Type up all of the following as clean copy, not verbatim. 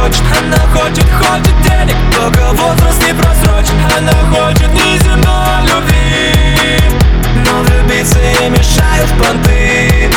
хочет. Она хочет денег, только возраст не просрочен. Она хочет неземной любви, но влюбиться ей мешают понты.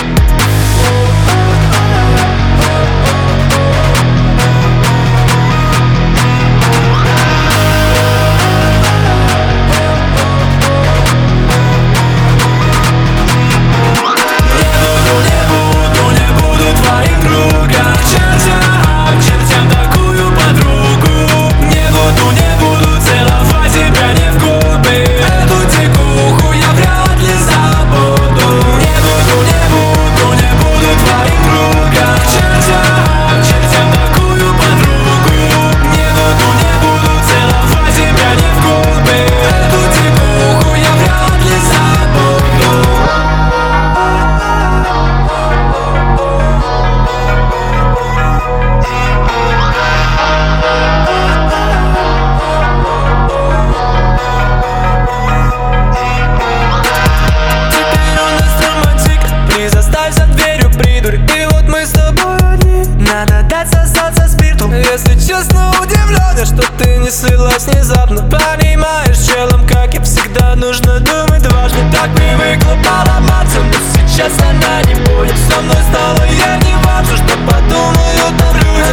За дверью придурь, и вот мы с тобой одни. Надо дать сосаться спирту. Если честно, удивлен, что ты не слилась внезапно. Понимаешь, челом, как и всегда, нужно думать дважды. Так привыкла поломаться, но сейчас она не будет со мной. Стало ей не важно, что подумают там люди.